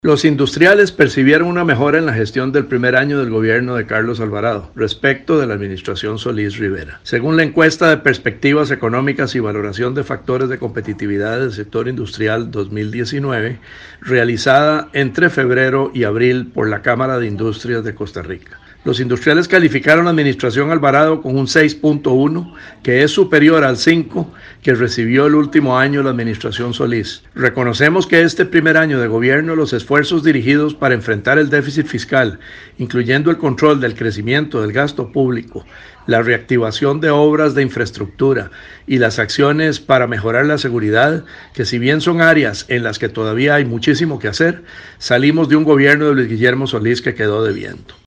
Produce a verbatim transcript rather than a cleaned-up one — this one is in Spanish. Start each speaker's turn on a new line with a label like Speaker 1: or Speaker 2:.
Speaker 1: Los industriales percibieron una mejora en la gestión del primer año del gobierno de Carlos Alvarado respecto de la administración Solís Rivera. Según la encuesta de perspectivas económicas y valoración de factores de competitividad del sector industrial dos mil diecinueve, realizada entre febrero y abril por la Cámara de Industrias de Costa Rica. Los industriales calificaron la administración Alvarado con un seis punto uno, que es superior al cinco que recibió el último año la administración Solís. Reconocemos que este primer año de gobierno los esfuerzos dirigidos para enfrentar el déficit fiscal, incluyendo el control del crecimiento del gasto público, la reactivación de obras de infraestructura y las acciones para mejorar la seguridad, que si bien son áreas en las que todavía hay muchísimo que hacer, salimos de un gobierno de Luis Guillermo Solís que quedó debiendo.